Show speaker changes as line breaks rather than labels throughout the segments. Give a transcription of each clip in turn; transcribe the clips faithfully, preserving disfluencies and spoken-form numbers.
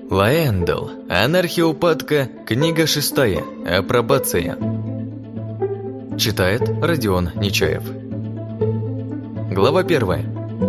Лаэндл. Анархия-упадка. Книга шестая. Апробация. Читает Родион Нечаев. Глава первая.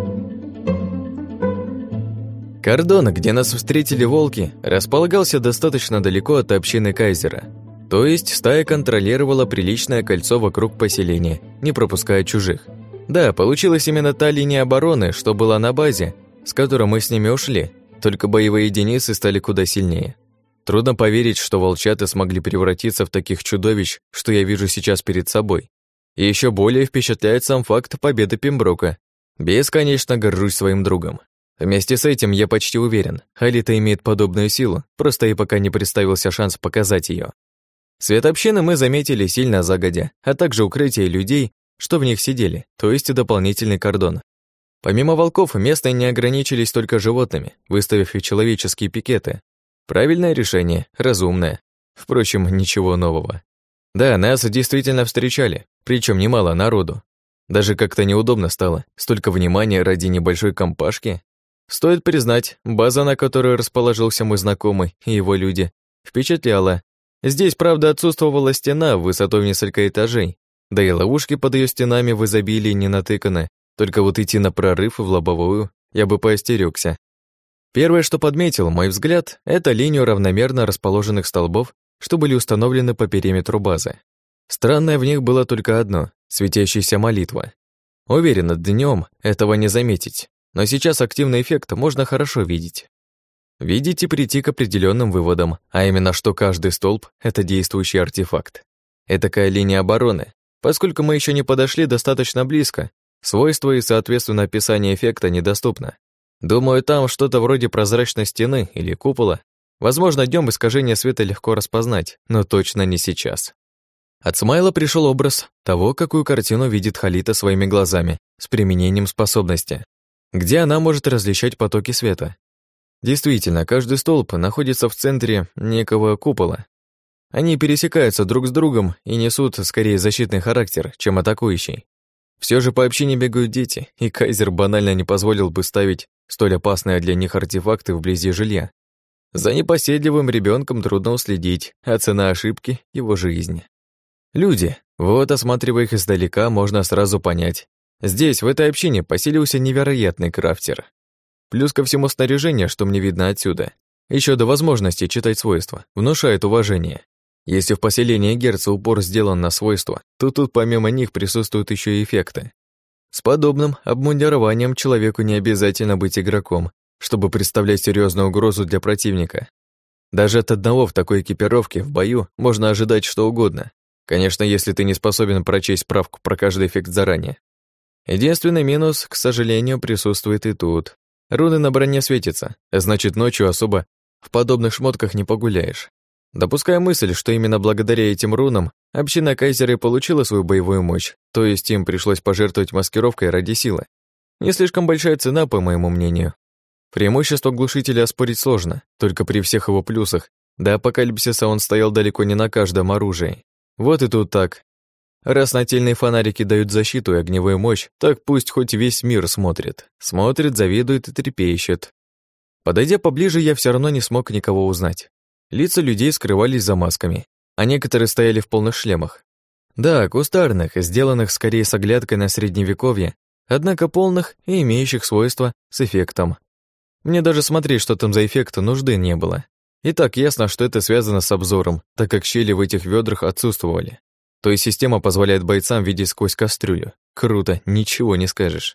Кордон, где нас встретили волки, располагался достаточно далеко от общины Кайзера. То есть стая контролировала приличное кольцо вокруг поселения, не пропуская чужих. Да, получилась именно та линия обороны, что была на базе, с которой мы с ними ушли, только боевые единицы стали куда сильнее. Трудно поверить, что волчата смогли превратиться в таких чудовищ, что я вижу сейчас перед собой. И еще более впечатляет сам факт победы Пемброка. Бесконечно горжусь своим другом. Вместе с этим я почти уверен, Халита имеет подобную силу, просто и пока не представился шанс показать ее. Свет общины мы заметили сильно загодя, а также укрытие людей, что в них сидели, то есть дополнительный кордон. Помимо волков, местные не ограничились только животными, выставив и человеческие пикеты. Правильное решение, разумное. Впрочем, ничего нового. Да, нас действительно встречали, причем немало народу. Даже как-то неудобно стало, столько внимания ради небольшой компашки. Стоит признать, база, на которой расположился мой знакомый и его люди, впечатляла. Здесь, правда, отсутствовала стена высотой в несколько этажей, да и ловушки под ее стенами в изобилии не натыканы. Только вот идти на прорыв в лобовую я бы поостерёгся. Первое, что подметил мой взгляд, это линию равномерно расположенных столбов, что были установлены по периметру базы. Странное в них было только одно — светящаяся молитва. Уверен, днём этого не заметить, но сейчас активный эффект можно хорошо видеть. Видеть и прийти к определенным выводам, а именно, что каждый столб — это действующий артефакт. Этакая линия обороны. Поскольку мы еще не подошли достаточно близко, свойства и, соответственно, описание эффекта недоступно. Думаю, там что-то вроде прозрачной стены или купола. Возможно, днем искажение света легко распознать, но точно не сейчас. От Смайла пришел образ того, какую картину видит Халита своими глазами, с применением способности, где она может различать потоки света. Действительно, каждый столб находится в центре некого купола. Они пересекаются друг с другом и несут скорее защитный характер, чем атакующий. Все же по общине бегают дети, и Кайзер банально не позволил бы ставить столь опасные для них артефакты вблизи жилья. За непоседливым ребенком трудно уследить, а цена ошибки — его жизнь. Люди. Вот, осматривая их издалека, можно сразу понять. Здесь, в этой общине, поселился невероятный крафтер. Плюс ко всему снаряжение, что мне видно отсюда, еще до возможности читать свойства, внушает уважение. Если в поселении Герца упор сделан на свойства, то тут помимо них присутствуют еще и эффекты. С подобным обмундированием человеку не обязательно быть игроком, чтобы представлять серьезную угрозу для противника. Даже от одного в такой экипировке в бою можно ожидать что угодно. Конечно, если ты не способен прочесть справку про каждый эффект заранее. Единственный минус, к сожалению, присутствует и тут. Руны на броне светятся, а значит, ночью особо в подобных шмотках не погуляешь. Допуская мысль, что именно благодаря этим рунам община Кайзера и получила свою боевую мощь, то есть им пришлось пожертвовать маскировкой ради силы. Не слишком большая цена, по моему мнению. Преимущество глушителя оспорить сложно, только при всех его плюсах. До апокалипсиса он стоял далеко не на каждом оружии. Вот и тут так. Раз нательные фонарики дают защиту и огневую мощь, так пусть хоть весь мир смотрит. Смотрит, завидует и трепещет. Подойдя поближе, я все равно не смог никого узнать. Лица людей скрывались за масками, а некоторые стояли в полных шлемах. Да, кустарных, сделанных скорее с оглядкой на средневековье, однако полных и имеющих свойства с эффектом. Мне даже смотреть, что там за эффект, нужды не было. И так ясно, что это связано с обзором, так как щели в этих ведрах отсутствовали. То есть система позволяет бойцам видеть сквозь кастрюлю. Круто, ничего не скажешь.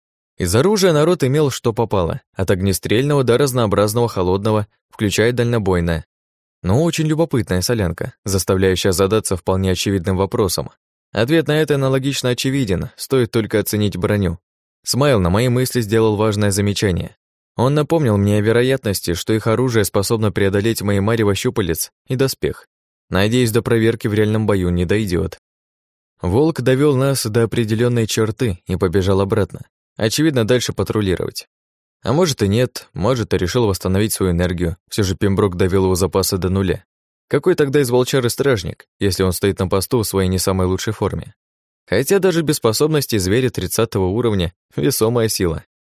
Из оружия народ имел что попало, от огнестрельного до разнообразного холодного, включая дальнобойное. Но очень любопытная солянка, заставляющая задаться вполне очевидным вопросом. Ответ на это аналогично очевиден, стоит только оценить броню. Смайл на мои мысли сделал важное замечание. Он напомнил мне о вероятности, что их оружие способно преодолеть мои марево щупалец и доспех. Надеюсь, до проверки в реальном бою не дойдет. Волк довел нас до определенной черты и побежал обратно. Очевидно, дальше патрулировать. А может и нет, может и решил восстановить свою энергию. Все же Пемброк довел его запасы до нуля. Какой тогда из волчары стражник, если он стоит на посту в своей не самой лучшей форме? Хотя даже без способности зверя тридцатого уровня — весомая сила.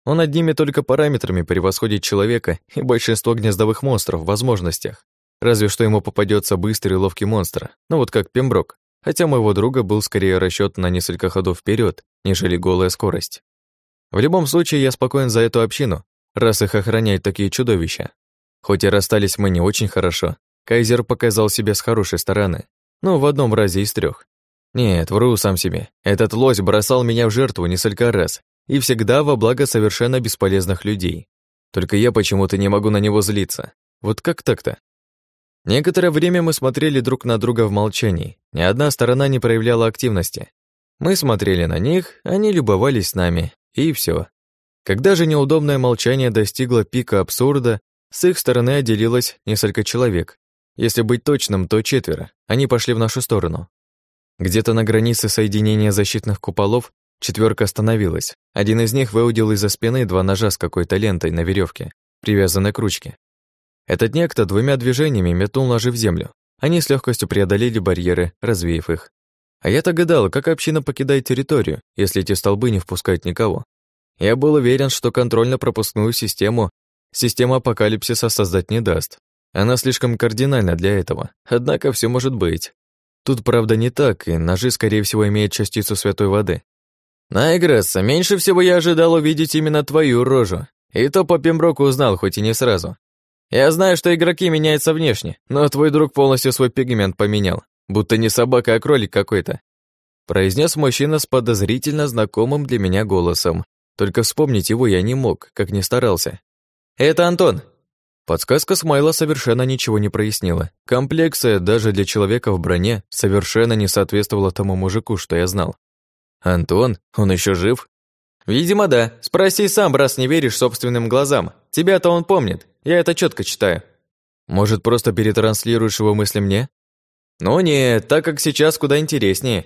Он одними только параметрами превосходит человека и большинство гнездовых монстров в возможностях. Разве что ему попадется быстрый и ловкий монстр, ну вот как Пемброк, хотя у моего друга был скорее расчет на несколько ходов вперед, нежели голая скорость. В любом случае, я спокоен за эту общину, раз их охраняют такие чудовища. Хоть и расстались мы не очень хорошо, Кайзер показал себя с хорошей стороны, ну, в одном разе из трех. Нет, вру сам себе, этот лось бросал меня в жертву несколько раз, и всегда во благо совершенно бесполезных людей. Только я почему-то не могу на него злиться. Вот как так-то? Некоторое время мы смотрели друг на друга в молчании. Ни одна сторона не проявляла активности. Мы смотрели на них, они любовались нами, и все. Когда же неудобное молчание достигло пика абсурда, с их стороны отделилось несколько человек. Если быть точным, то четверо. Они пошли в нашу сторону. Где-то на границе соединения защитных куполов четверка остановилась. Один из них выудил из-за спины два ножа с какой-то лентой на веревке, привязанной к ручке. Этот некто двумя движениями метнул ножи в землю. Они с легкостью преодолели барьеры, развеяв их. А я-то гадал, как община покидает территорию, если эти столбы не впускают никого. Я был уверен, что контрольно-пропускную систему система апокалипсиса создать не даст. Она слишком кардинальна для этого, однако все может быть. Тут, правда, не так, и ножи, скорее всего, имеют частицу святой воды. Найгресс, меньше всего я ожидал увидеть именно твою рожу. И то по Пемброку узнал, хоть и не сразу. Я знаю, что игроки меняются внешне, но твой друг полностью свой пигмент поменял, будто не собака, а кролик какой-то. Произнес мужчина с подозрительно знакомым для меня голосом. Только вспомнить его я не мог, как ни старался. «Это Антон!» Подсказка Смайла совершенно ничего не прояснила. Комплекция даже для человека в броне совершенно не соответствовала тому мужику, что я знал. «Антон? Он еще жив?» «Видимо, да. Спроси сам, раз не веришь собственным глазам. Тебя-то он помнит. Я это четко читаю». «Может, просто перетранслируешь его мысли мне?» «Ну нет, так как сейчас куда интереснее».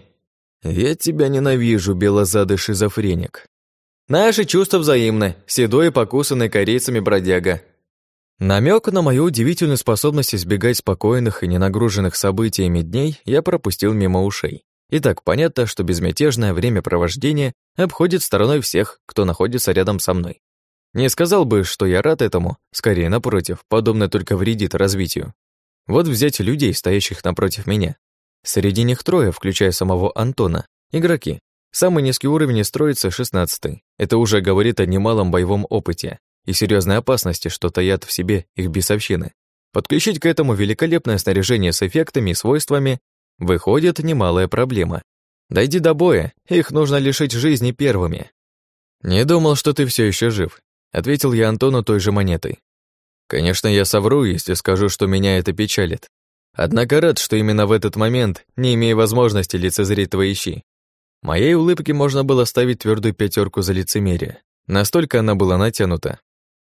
«Я тебя ненавижу, белозадый шизофреник». «Наши чувства взаимны. Седой и покусанный корейцами бродяга». Намек на мою удивительную способность избегать спокойных и ненагруженных событиями дней я пропустил мимо ушей. Итак, понятно, что безмятежное времяпровождение обходит стороной всех, кто находится рядом со мной. Не сказал бы, что я рад этому, скорее напротив, подобное только вредит развитию. Вот взять людей, стоящих напротив меня. Среди них трое, включая самого Антона, игроки. Самый низкий уровень строится шестнадцатый. Это уже говорит о немалом боевом опыте и серьезной опасности, что таят в себе их бесовщины. Подключить к этому великолепное снаряжение с эффектами и свойствами выходит немалая проблема. Дойди до боя, их нужно лишить жизни первыми. «Не думал, что ты все еще жив», — ответил я Антону той же монетой. «Конечно, я совру, если скажу, что меня это печалит. Однако рад, что именно в этот момент, не имея возможности лицезреть твои щи. Моей улыбке можно было ставить твердую пятерку за лицемерие. Настолько она была натянута.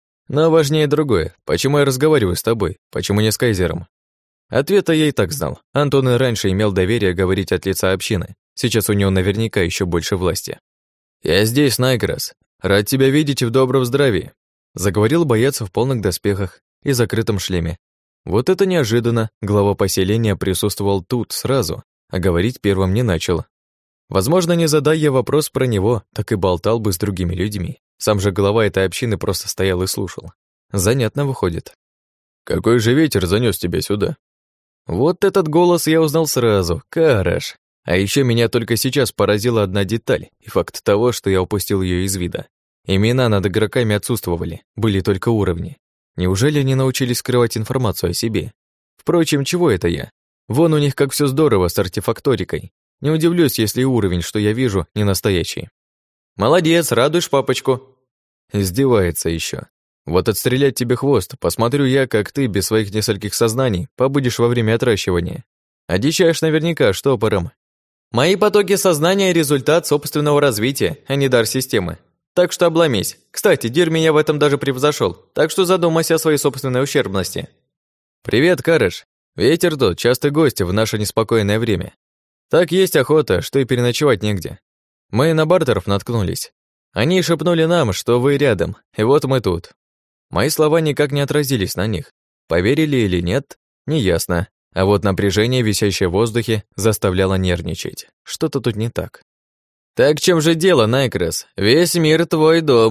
Но важнее другое. Почему я разговариваю с тобой? Почему не с Кайзером? Ответа я и так знал. Антон и раньше имел доверие говорить от лица общины. Сейчас у него наверняка еще больше власти. «Я здесь, Найгресс. Рад тебя видеть в добром здравии», заговорил боец в полных доспехах и закрытом шлеме. Вот это неожиданно. Глава поселения присутствовал тут сразу, а говорить первым не начал. Возможно, не задая я вопрос про него, так и болтал бы с другими людьми. Сам же глава этой общины просто стоял и слушал. Занятно выходит. «Какой же ветер занес тебя сюда?» Вот этот голос я узнал сразу. Караш. А еще меня только сейчас поразила одна деталь и факт того, что я упустил ее из вида. Имена над игроками отсутствовали, были только уровни. Неужели они научились скрывать информацию о себе? Впрочем, чего это я? Вон у них как все здорово с артефакторикой. Не удивлюсь, если уровень, что я вижу, не настоящий. «Молодец, радуешь папочку!» Издевается еще. Вот отстрелять тебе хвост, посмотрю я, как ты без своих нескольких сознаний побудешь во время отращивания. Одичаешь наверняка штопором. Мои потоки сознания — результат собственного развития, а не дар системы. Так что обломись. Кстати, Дир меня в этом даже превзошел, так что задумайся о своей собственной ущербности. Привет, Карыш. Ветер тот, частый гость в наше неспокойное время. Так есть охота, что и переночевать негде. Мы на бартеров наткнулись. Они шепнули нам, что вы рядом, и вот мы тут. Мои слова никак не отразились на них. Поверили или нет, неясно. А вот напряжение, висящее в воздухе, заставляло нервничать. Что-то тут не так. «Так в чем же дело, Найкресс? Весь мир твой дом».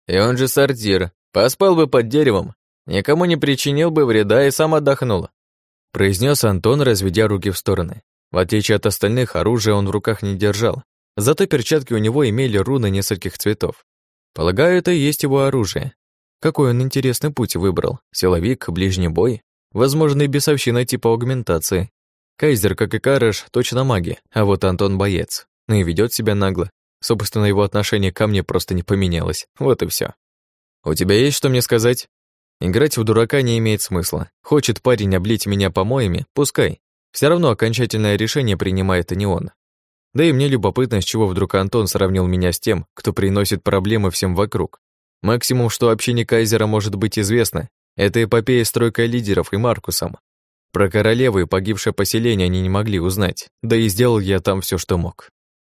И он же сортир. Поспал бы под деревом, никому не причинил бы вреда и сам отдохнул. Произнес Антон, разведя руки в стороны. В отличие от остальных, оружие он в руках не держал. Зато перчатки у него имели руны нескольких цветов. Полагаю, это и есть его оружие. Какой он интересный путь выбрал. Силовик, ближний бой. Возможно, и бесовщина типа аугментации. Кайзер, как и Караш, точно маги, а вот Антон боец. Ну и ведет себя нагло. Собственно, его отношение ко мне просто не поменялось. Вот и все. У тебя есть что мне сказать? Играть в дурака не имеет смысла. Хочет парень облить меня помоями, пускай. Все равно окончательное решение принимает и не он. Да и мне любопытно, с чего вдруг Антон сравнил меня с тем, кто приносит проблемы всем вокруг. Максимум, что общине Кайзера может быть известно, это эпопея с тройкой лидеров и Маркусом. Про королеву и погибшее поселение они не могли узнать, да и сделал я там все, что мог.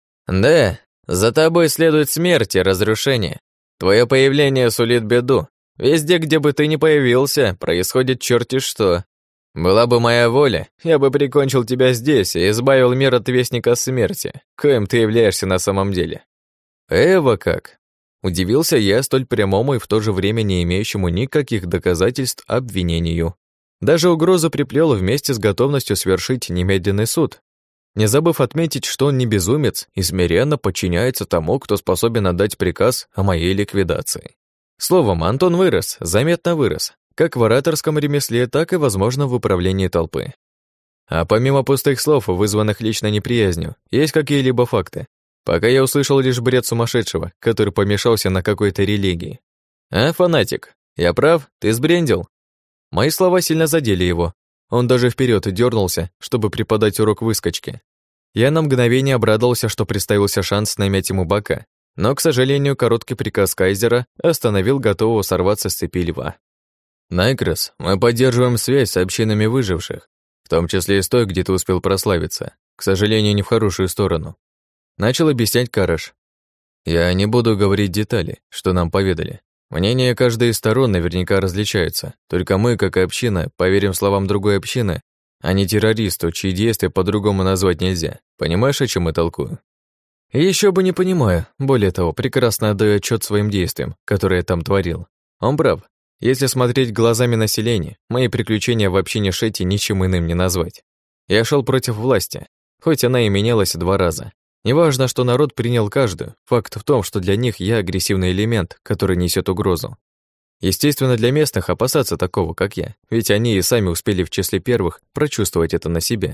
Да, за тобой следует смерть и разрушение. Твое появление сулит беду. Везде, где бы ты ни появился, происходит черти что. Была бы моя воля, я бы прикончил тебя здесь и избавил мир от вестника смерти, коим ты являешься на самом деле. Эва как? Удивился я столь прямому и в то же время не имеющему никаких доказательств обвинению. Даже угрозу приплел вместе с готовностью свершить немедленный суд, не забыв отметить, что он не безумец и смиренно подчиняется тому, кто способен отдать приказ о моей ликвидации. Словом, Антон вырос, заметно вырос, как в ораторском ремесле, так и, возможно, в управлении толпы. А помимо пустых слов, вызванных личной неприязнью, есть какие-либо факты. Пока я услышал лишь бред сумасшедшего, который помешался на какой-то религии. А, фанатик, я прав, ты сбрендил? Мои слова сильно задели его. Он даже вперед дернулся, чтобы преподать урок выскочки. Я на мгновение обрадовался, что представился шанс намять ему бока, но, к сожалению, короткий приказ Кайзера остановил готового сорваться с цепи льва. «Найкрос, мы поддерживаем связь с общинами выживших, в том числе и с той, где ты успел прославиться, к сожалению, не в хорошую сторону». Начал объяснять Караш. «Я не буду говорить детали, что нам поведали. Мнения каждой из сторон наверняка различаются, только мы, как и община, поверим словам другой общины, а не террористу, чьи действия по-другому назвать нельзя. Понимаешь, о чем я толкую?» Еще бы не понимаю. Более того, прекрасно отдаю отчет своим действиям, которые я там творил. Он прав. Если смотреть глазами населения, мои приключения в общине Шети ничем иным не назвать. Я шел против власти, хоть она и менялась два раза. Неважно, что народ принял каждую, факт в том, что для них я агрессивный элемент, который несет угрозу. Естественно, для местных опасаться такого, как я, ведь они и сами успели в числе первых прочувствовать это на себе.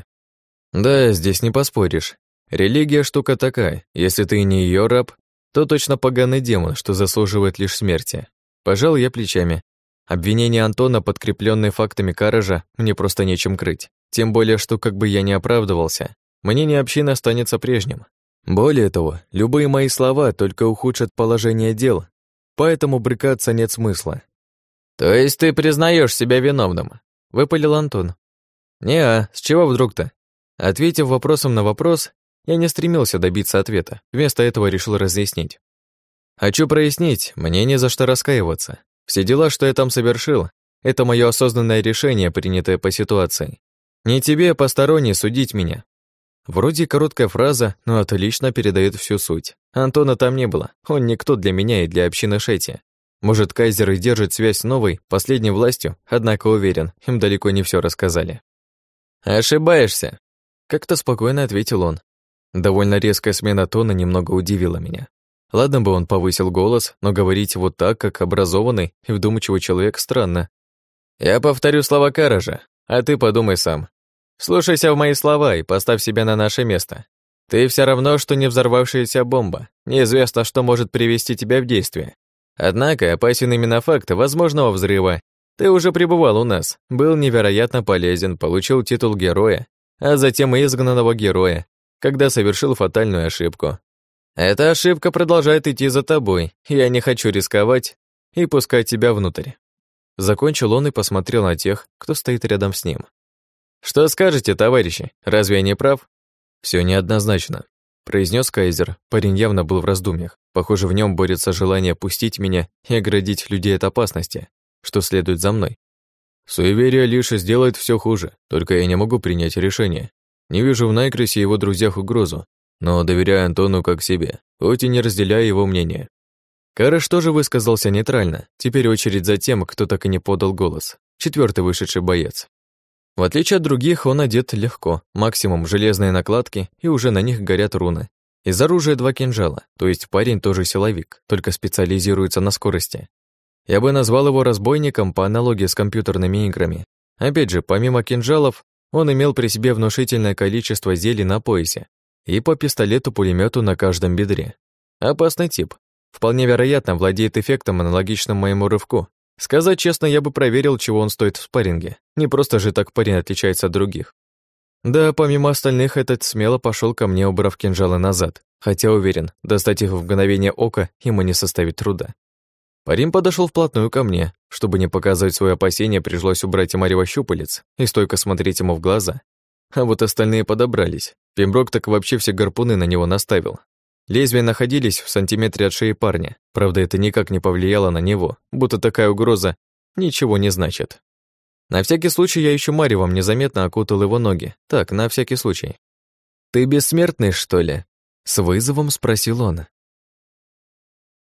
Да, здесь не поспоришь. Религия штука такая, если ты не ее раб, то точно поганый демон, что заслуживает лишь смерти. Пожал я плечами. Обвинения Антона, подкрепленные фактами Каража, мне просто нечем крыть. Тем более, что как бы я ни оправдывался, мнение общины останется прежним. Более того, любые мои слова только ухудшат положение дел, поэтому брыкаться нет смысла. «То есть ты признаешь себя виновным?» — выпалил Антон. «Не-а, с чего вдруг-то?» Ответив вопросом на вопрос, я не стремился добиться ответа, вместо этого решил разъяснить. Хочу прояснить, мне не за что раскаиваться. Все дела, что я там совершил, это мое осознанное решение, принятое по ситуации. Не тебе, посторонний, судить меня. Вроде короткая фраза, но отлично передает всю суть. Антона там не было, он никто для меня и для общины Шети. Может, Кайзер и держит связь с новой, последней властью, однако уверен, им далеко не все рассказали. «Ошибаешься», — как-то спокойно ответил он. Довольно резкая смена тона немного удивила меня. Ладно бы он повысил голос, но говорить вот так, как образованный и вдумчивый человек, странно. «Я повторю слова Каража, а ты подумай сам. Слушайся в мои слова и поставь себя на наше место. Ты все равно, что не взорвавшаяся бомба. Неизвестно, что может привести тебя в действие. Однако опасен именно факт возможного взрыва. Ты уже пребывал у нас, был невероятно полезен, получил титул героя, а затем и изгнанного героя, когда совершил фатальную ошибку. Эта ошибка продолжает идти за тобой, я не хочу рисковать и пускать тебя внутрь». Закончил он и посмотрел на тех, кто стоит рядом с ним. «Что скажете, товарищи? Разве я не прав?» «Всё неоднозначно», — произнес Кайзер. Парень явно был в раздумьях. Похоже, в нем борется желание пустить меня и оградить людей от опасности, что следует за мной. Суеверие лишь сделает все хуже, только я не могу принять решение. Не вижу в Найкросе и его друзьях угрозу, но доверяю Антону как себе, хоть и не разделяю его мнение. Караш тоже высказался нейтрально. Теперь очередь за тем, кто так и не подал голос. Четвертый вышедший боец. В отличие от других, он одет легко. Максимум железные накладки, и уже на них горят руны. Из оружия два кинжала, то есть парень тоже силовик, только специализируется на скорости. Я бы назвал его разбойником по аналогии с компьютерными играми. Опять же, помимо кинжалов, он имел при себе внушительное количество зелий на поясе и по пистолету-пулемету на каждом бедре. Опасный тип. Вполне вероятно, владеет эффектом, аналогичным моему рывку. Сказать честно, я бы проверил, чего он стоит в спарринге. Не просто же так парень отличается от других. Да, помимо остальных, этот смело пошел ко мне, убрав кинжалы назад, хотя уверен, достать их в мгновение ока ему не составит труда. Парень подошел вплотную ко мне. Чтобы не показывать свои опасения, пришлось убрать и марево щупалец и стойко смотреть ему в глаза. А вот остальные подобрались. Пемброк так вообще все гарпуны на него наставил. Лезвия находились в сантиметре от шеи парня. Правда, это никак не повлияло на него, будто такая угроза ничего не значит. На всякий случай я еще маревом незаметно окутал его ноги. Так, на всякий случай. «Ты бессмертный, что ли?» С вызовом спросил он.